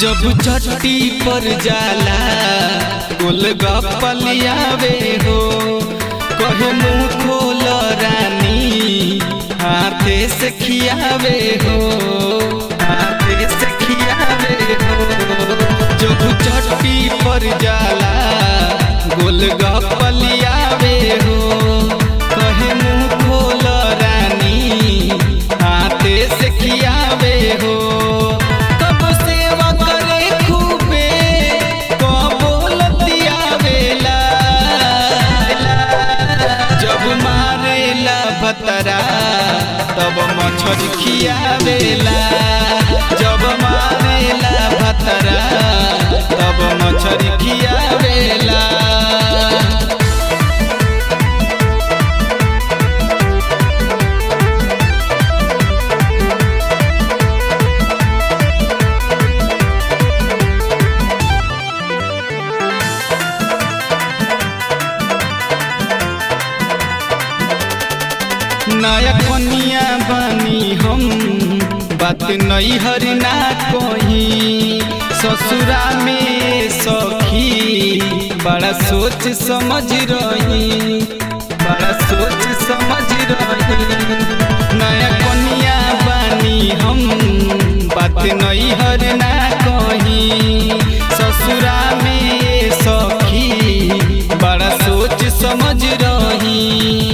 जब छठी पर जाला गोलगप्पा लियावे हो, कहे मुँह खोल रानी हाथे से खियावे हो, हाथे से खियावे हो। जब छठी पर जाला गोलगप्पा लियावे हो, कहे मुँह खोल रानी हाथे से खियावे हो। तब मछरी खियावेला, जब मारेला भतरा तब मछरी खियावेला। नया कनिया बानी हम, बात नैहर ना कही, ससुरा में सखी बड़ा सोच समझ रही, बड़ा सोच समझ रही। नया कनिया बानी हम, बात नैहर ना कही, ससुरा में सखी बड़ा सोच समझ रही।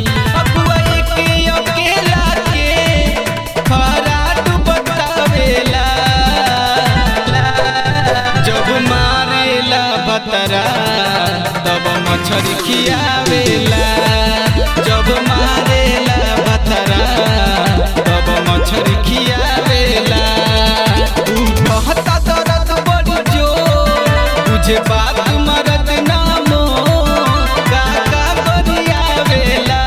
तब मछरी खियावेला, जब मारेला भतरा तब मछरी खियावेला। कहता दर्द बड़ी जोर, तुझे बात मरद नामो काका बरियावेला।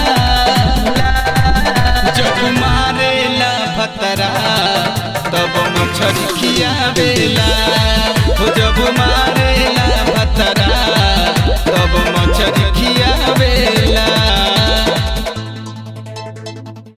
जब मारेला भतरा तब मछरी खियावेला, जब मारेला भतरा तब मछरी खियावेला।